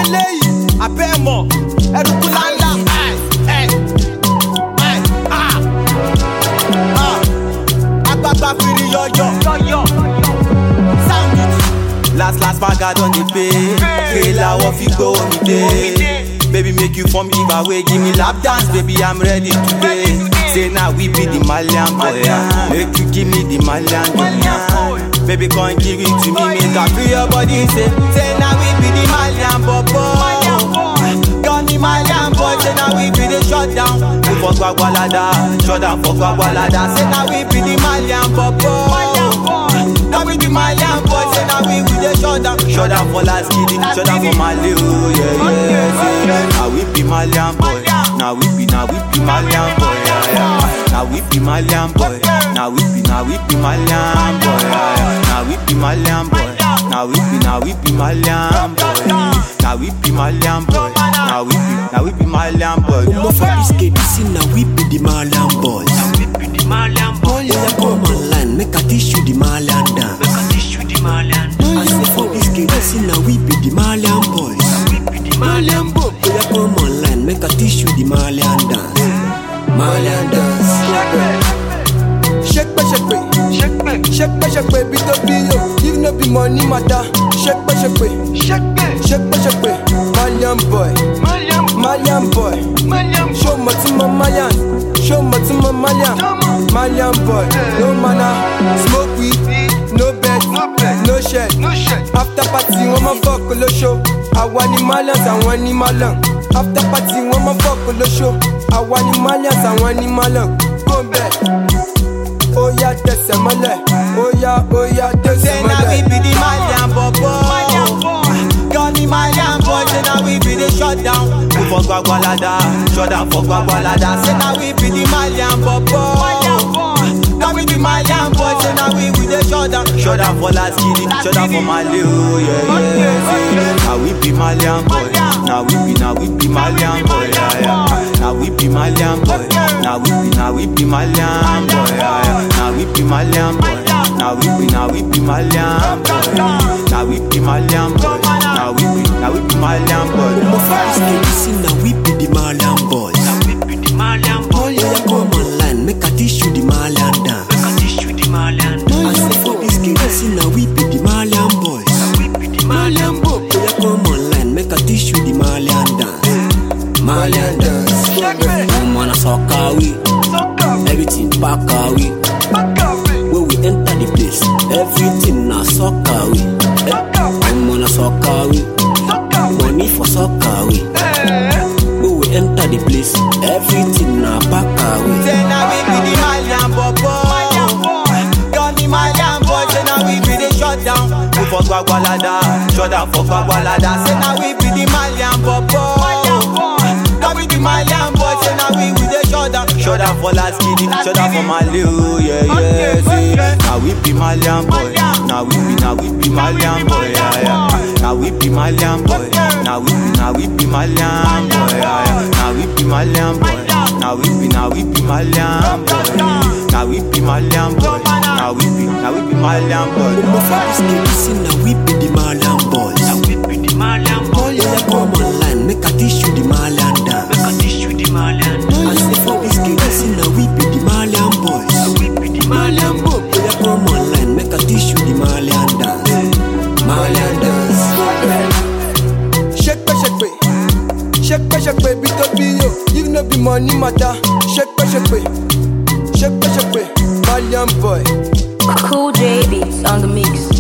lélẹ́yìí abẹ́ mọ̀ ẹ̀rùkú láńlá. Agbagba firi yọyọ. Sound it. Last maga don dey pay. Kela wọ́n fi gbówó mi dé. Baby make you form give away, give me lap dance, baby I'm ready to play. Say now we be the Malian boy, yeah. Make you give me the Malian boy, yeah. Baby come give it to me, make I feel your body. Say now we be the Malian boy. Call me Malian boy, say now we be the shut down. We for Gwagwalada, shut down for Gwagwalada. Say now we be the Malian boy. Now we be Malian boy, say now we the shut down for last kid, shut down for Mali, oh yeah. Now we be Malian boy, now we be Malian boy, yeah. Now we be Malian boy, now we be Malian boy, yeah. Now we be Malian boy, now we be Malian boy, now we be Malian boy, now we be Malian boy. Omo for this KBC, now we be the Malian boys. Now we be the Malian boys. Yeah, come online, make a teach you the Malian dance. I say for this KBC, now we be the Malian boys. Malian boy, yeah, come online, make a teach you the Malian dance. Malian dance. Shake me, beat up yo. If no be money matter, shake me. Malian boy. Show me to my Malian. Malian boy, no manna, smoke weed, no bed, no shed. After party, one fuck the show. I want the Malians, I want the Malan. After party, one fuck the show. I want the Malians, I want the Malan. Come back. Oh yeah, that's a male. Oh yeah, that's a male. Say now we be the Malian boy. Call me Malian boy. Say now we be the shut down. We for Gwagwalada, shut down for Gwagwalada. Say now we be the Malian boy. Now we be Malian boy. Say now we the shut down for last kid, shut down for Mali, oh yeah. Now we be Malian boy. Now we be Malian boy, yeah. Now we be Malian boy. Now we be Malian boy, yeah. Now we be Malian boy. Now we be Malian boy. Now we be Malian boy. Now we be Malian boy. Omo for this KBC, now we be the Malian boys. Yeah, come online, make a teach you the Malian dance. I say for this KBC, now we be the Malian boys. Malian boy, yeah, come online, make a teach you the Malian dance. Malian dance. I'm on a soccer we, everything back away. When we enter the place, everything na soccer we. I'm on a soccer we, money for soccer we. When we enter the place, everything na back away. Say now we be the Malian boy. Call me Malian boy. Say now we be the shut down. We for Gwagwalada, shut down for Gwagwalada. Say now we be the Malian boy. Now we be Malian boy. Say now we the shut down for last kid, shut down for Mali, oh yeah. Now we be Malian boy. Now we be Malian boy, yeah. Now we be Malian boy. Now we be Malian boy, yeah. Now we be Malian boy. Now we be Malian boy. Now we be Malian boy. Now we be Malian boy. Omo for this KBC, now we be the Malian boys. Yeah, come online, make a teach you the Malian dance. I say for this KBC, now we be the Malian boys. Malian boy, yeah, come online, make a teach you the Malian dance. Malian dance. Shake me, beat up yo. If no be money matter, shake me. Malian boy. Cool J Beats on the mix.